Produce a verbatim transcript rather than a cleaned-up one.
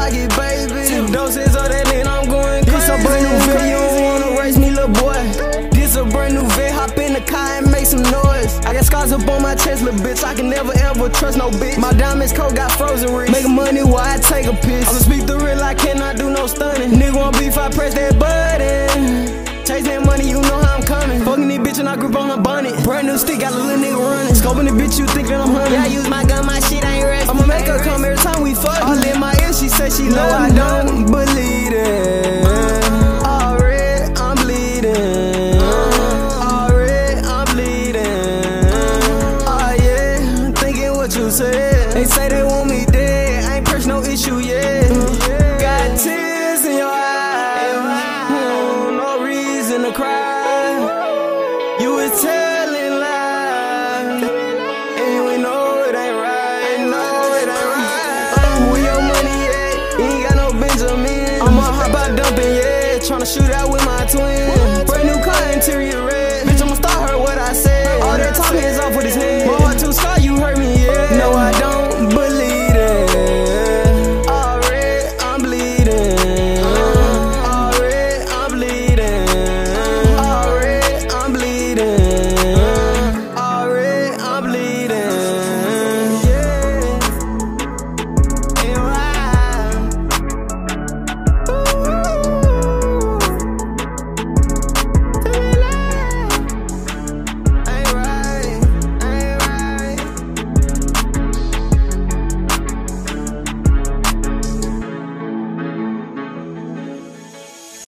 pocket, baby. Two doses of that lean, I'm going crazy. This a brand new vet, you don't wanna race me, little boy. This a brand new vet, hop in the car and make some noise. I got scars up on my chest, little bitch. I can never ever trust no bitch. My diamonds cold got frozen wrist. Making money while I take a piss. I'ma speak the real, I cannot do no stunning. Nigga want beef, I press that button. Chase that money, you know how I'm coming. Fucking this bitch and I grip on her bonnet. Brand new stick, got a little nigga running. Scoping the bitch, you think that I'm hunting. Yeah, I use my gun, my shit ain't rest. I'ma make her come every time we fuck. All in my ear, she say she love me. I don't believe it. Already, I'm bleeding. Already, I'm bleeding. Oh yeah, thinking what you said. They say they want me dead. I ain't pressed no issue yet. Got tears in your eyes. To cry, you was telling lies, and you ain't know it ain't right, know it ain't right. Uh, where your money at? You ain't got no Benjamin. I'ma hop out dumping, yeah, tryna shoot out with my twin. Brand new car, interior.